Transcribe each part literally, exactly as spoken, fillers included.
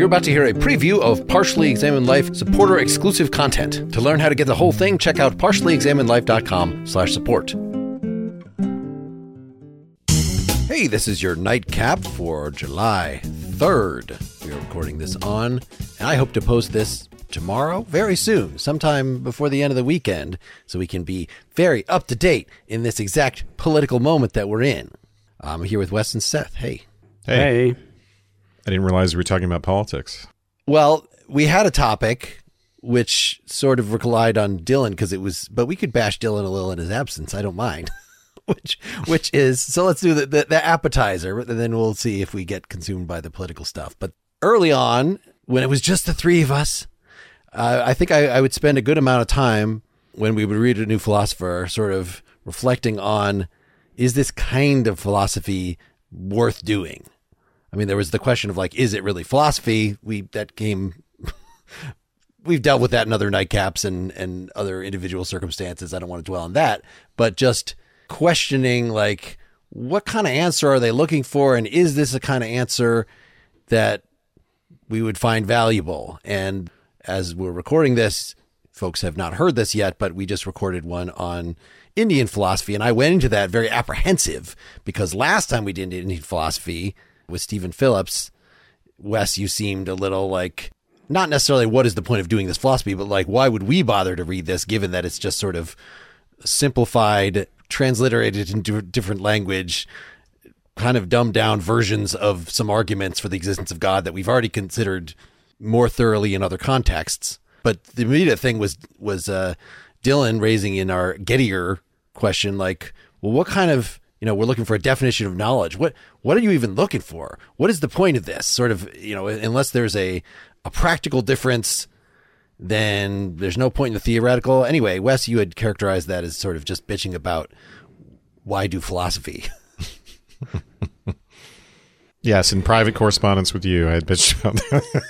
about to hear a preview of Partially Examined Life supporter exclusive content. To learn how to get the whole thing, check out partially examined life dot com slash support. Hey, this is your nightcap for July third. We are recording this on, and I hope to post this tomorrow, very soon, sometime before the end of the weekend, so we can be very up to date in this exact political moment that we're in. I'm here with Wes and Seth. Hey. Hey. I didn't realize we were talking about politics. Well, we had a topic which sort of relied on Dylan because it was, but we could bash Dylan a little in his absence. I don't mind. which, which is, so let's do the, the, the appetizer, and then we'll see if we get consumed by the political stuff. But early on, when it was just the three of us, uh, I think I, I would spend a good amount of time when we would read a new philosopher sort of reflecting on, is this kind of philosophy worth doing? I mean, there was the question of like, is it really philosophy? We, that came, we've dealt with that in other nightcaps and, and other individual circumstances. I don't want to dwell on that, but just questioning like, what kind of answer are they looking for? And is this a kind of answer that we would find valuable? And as we're recording this, folks have not heard this yet, but we just recorded one on Indian philosophy. And I went into that very apprehensive because last time we did Indian philosophy with Stephen Phillips, Wes, you seemed a little like, not necessarily what is the point of doing this philosophy, but like, why would we bother to read this given that it's just sort of simplified, transliterated into different language, kind of dumbed down versions of some arguments for the existence of God that we've already considered more thoroughly in other contexts. But the immediate thing was, was uh, Dylan raising in our Gettier question, like, well, what kind of, you know, we're looking for a definition of knowledge. What, what are you even looking for? What is the point of this? Sort of, you know, unless there's a, a practical difference, then there's no point in the theoretical. Anyway, Wes, you had characterized that as sort of just bitching about why do philosophy? Yes, in private correspondence with you, I had bitched about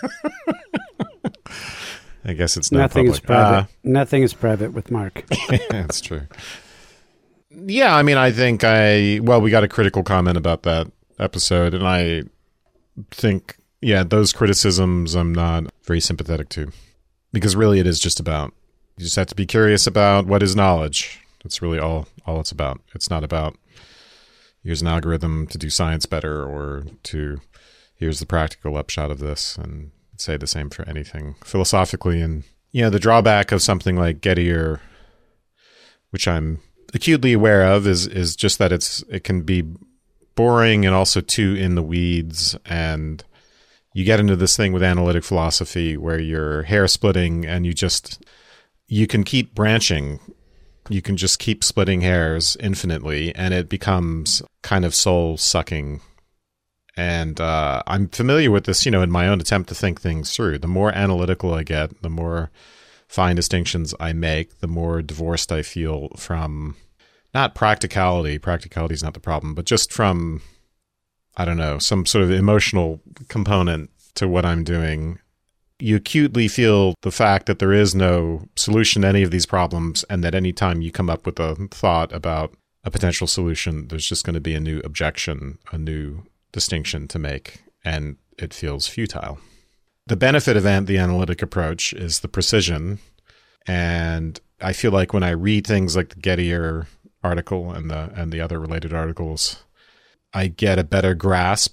that. I guess it's not nothing public. is private. Uh, Nothing is private with Mark. That's true. Yeah, I mean, I think I, well, we got a critical comment about that episode, and I think, yeah, those criticisms I'm not very sympathetic to, because really it is just about, you just have to be curious about what is knowledge. That's really all, all it's about. It's not about, here's an algorithm to do science better, or to, here's the practical upshot of this, and I'd say the same for anything philosophically. And, you know, the drawback of something like Gettier, which I'm acutely aware of, is is just that it's it can be boring and also too in the weeds, and you get into this thing with analytic philosophy where you're hair splitting and you just you can keep branching, you can just keep splitting hairs infinitely, and it becomes kind of soul sucking. And uh, I'm familiar with this, you know, in my own attempt to think things through. The more analytical I get, the more fine distinctions I make, the more divorced I feel from, not practicality, practicality is not the problem, but just from, I don't know, some sort of emotional component to what I'm doing. You acutely feel the fact that there is no solution to any of these problems, and that any time you come up with a thought about a potential solution, there's just going to be a new objection, a new distinction to make, and it feels futile. The benefit of the analytic approach is the precision, and I feel like when I read things like the Gettier article and the and the other related articles, I get a better grasp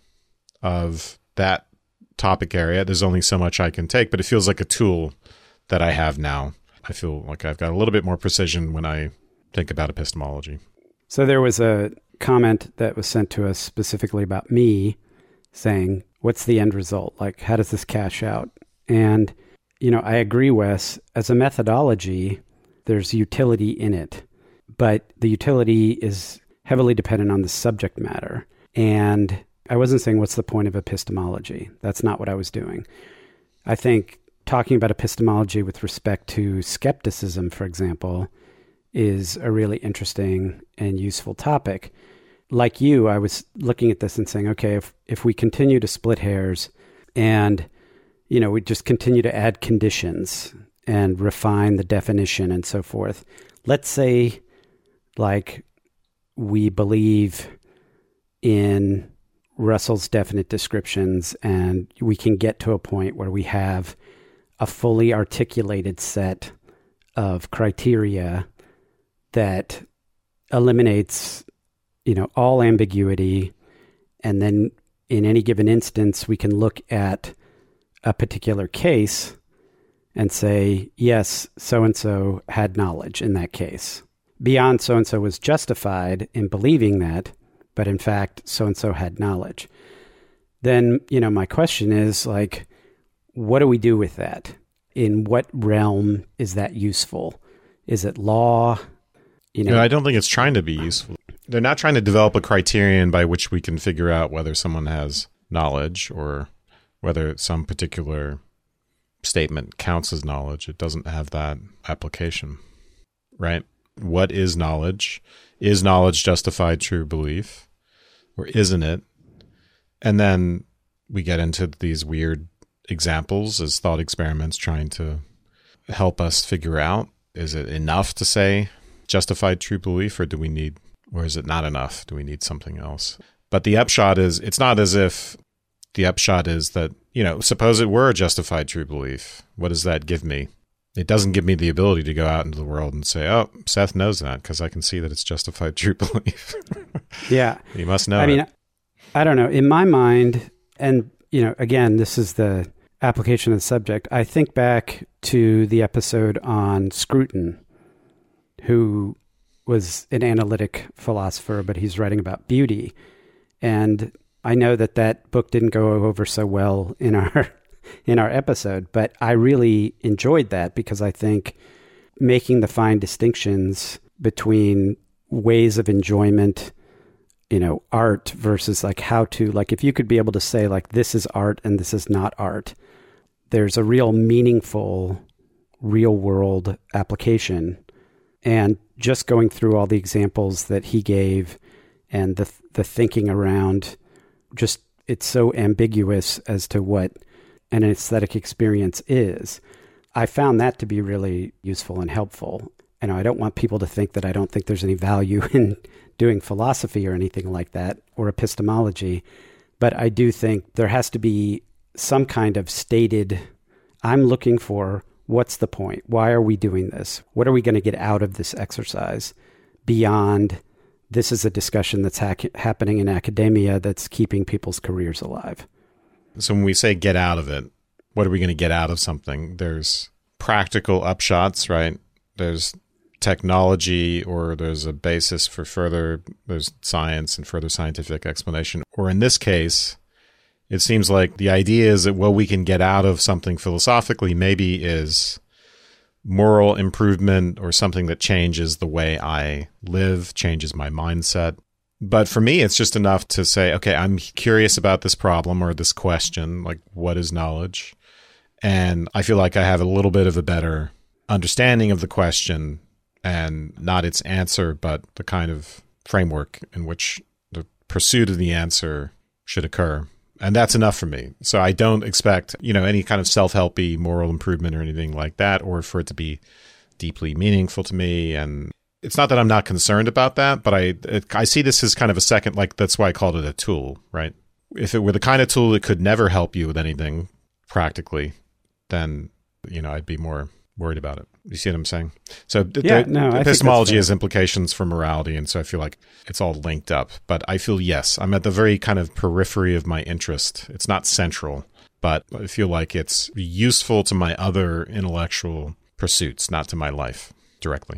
of that topic area. There's only so much I can take, but it feels like a tool that I have now. I feel like I've got a little bit more precision when I think about epistemology. So there was a comment that was sent to us specifically about me saying, what's the end result? Like, how does this cash out? And, you know, I agree, Wes, as a methodology, there's utility in it, but the utility is heavily dependent on the subject matter. And I wasn't saying what's the point of epistemology. That's not what I was doing. I think talking about epistemology with respect to skepticism, for example, is a really interesting and useful topic. Like you, I was looking at this and saying, okay, if, if we continue to split hairs and, you know, we just continue to add conditions and refine the definition and so forth, let's say, like, we believe in Russell's definite descriptions, and we can get to a point where we have a fully articulated set of criteria that eliminates, you know, all ambiguity. And then in any given instance, we can look at a particular case and say, yes, so-and-so had knowledge in that case. Beyond so-and-so was justified in believing that, but in fact, so-and-so had knowledge. Then, you know, my question is, like, what do we do with that? In what realm is that useful? Is it law? You know, No, I don't think it's trying to be useful. They're not trying to develop a criterion by which we can figure out whether someone has knowledge or whether some particular statement counts as knowledge. It doesn't have that application, right? What is knowledge? Is knowledge justified true belief, or isn't it? And then we get into these weird examples as thought experiments trying to help us figure out, is it enough to say justified true belief, or do we need, or is it not enough? Do we need something else? But the upshot is, it's not as if the upshot is that, you know, suppose it were a justified true belief. What does that give me? It doesn't give me the ability to go out into the world and say, oh, Seth knows that because I can see that it's justified true belief. Yeah. You must know I it. mean, I don't know. In my mind, and, you know, again, this is the application of the subject. I think back to the episode on Scruton, who was an analytic philosopher, but he's writing about beauty. And I know that that book didn't go over so well in our in our episode, but I really enjoyed that because I think making the fine distinctions between ways of enjoyment, you know, art versus like how to, like if you could be able to say like this is art and this is not art, there's a real meaningful real world application. And just going through all the examples that he gave and the the thinking around, just it's so ambiguous as to what an aesthetic experience is. I found that to be really useful and helpful. And I don't want people to think that I don't think there's any value in doing philosophy or anything like that, or epistemology. But I do think there has to be some kind of stated, I'm looking for, what's the point? Why are we doing this? What are we going to get out of this exercise beyond this is a discussion that's ha- happening in academia that's keeping people's careers alive? So when we say get out of it, what are we going to get out of something? There's practical upshots, right? There's technology, or there's a basis for further, there's science and further scientific explanation. Or in this case, it seems like the idea is that what we can get out of something philosophically maybe is moral improvement or something that changes the way I live, changes my mindset. But for me, it's just enough to say, okay, I'm curious about this problem or this question, like what is knowledge? And I feel like I have a little bit of a better understanding of the question, and not its answer, but the kind of framework in which the pursuit of the answer should occur. And that's enough for me. So I don't expect, you know, any kind of self-helpy moral improvement or anything like that, or for it to be deeply meaningful to me. And it's not that I'm not concerned about that, but I it, I see this as kind of a second, like that's why I called it a tool, right? If it were the kind of tool that could never help you with anything practically, then, you know, I'd be more worried about it. You see what I'm saying? So th- Yeah, the, no, I think that's epistemology fair. has implications for morality, and so I feel like it's all linked up. But I feel, yes, I'm at the very kind of periphery of my interest. It's not central, but I feel like it's useful to my other intellectual pursuits, not to my life directly.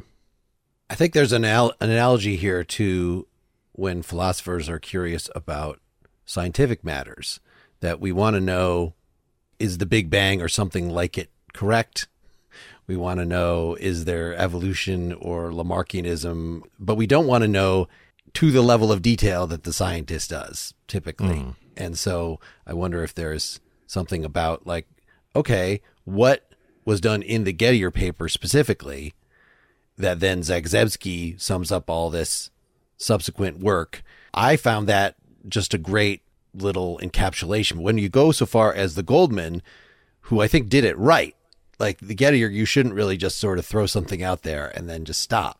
I think there's an, al- an analogy here to when philosophers are curious about scientific matters, that we want to know, is the Big Bang or something like it correct? We want to know, is there evolution or Lamarckianism? But we don't want to know to the level of detail that the scientist does typically. Mm. And so I wonder if there's something about like, okay, what was done in the Gettier paper specifically that then Zagzebski sums up all this subsequent work. I found that just a great little encapsulation. When you go so far as the Goldman, who I think did it right, like the Gettier, you shouldn't really just sort of throw something out there and then just stop.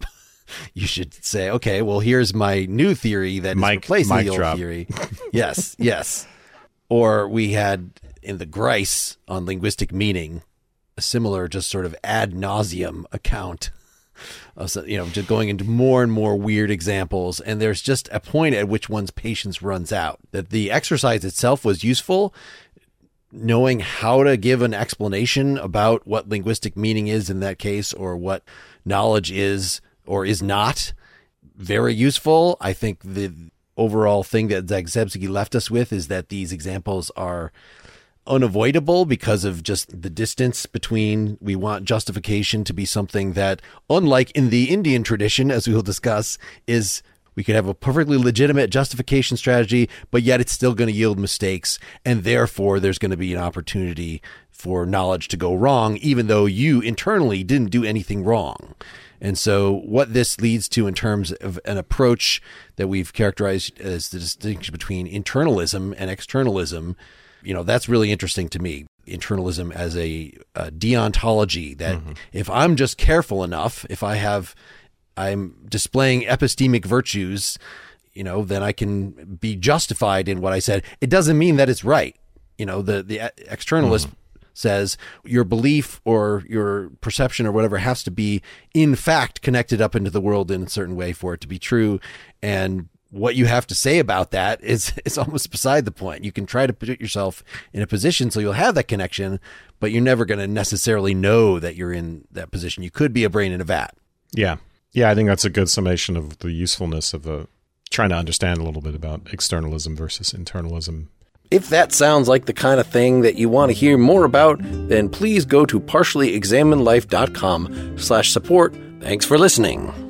you should say, okay, well, here's my new theory that is Mic- replacing mic the old drop. theory. Yes, yes. Or we had in the Grice on linguistic meaning, a similar just sort of ad nauseum account of, you know, just going into more and more weird examples. And there's just a point at which one's patience runs out. That the exercise itself was useful, knowing how to give an explanation about what linguistic meaning is in that case, or what knowledge is or is not, very useful. I think the overall thing that Zagzebski left us with is that these examples are unavoidable because of just the distance between, we want justification to be something that, unlike in the Indian tradition, as we will discuss, is we could have a perfectly legitimate justification strategy, but yet it's still going to yield mistakes. And therefore there's going to be an opportunity for knowledge to go wrong, even though you internally didn't do anything wrong. And so what this leads to in terms of an approach that we've characterized as the distinction between internalism and externalism, you know, that's really interesting to me. Internalism as a, a deontology that mm-hmm. if I'm just careful enough, if I have, I'm displaying epistemic virtues, you know, then I can be justified in what I said. It doesn't mean that it's right. You know, the, the externalist mm-hmm. says your belief or your perception or whatever has to be in fact connected up into the world in a certain way for it to be true. And what you have to say about that is, is almost beside the point. You can try to put yourself in a position so you'll have that connection, but you're never going to necessarily know that you're in that position. You could be a brain in a vat. Yeah. Yeah, I think that's a good summation of the usefulness of uh, trying to understand a little bit about externalism versus internalism. If that sounds like the kind of thing that you want to hear more about, then please go to partially examined life dot com slash support. Thanks for listening.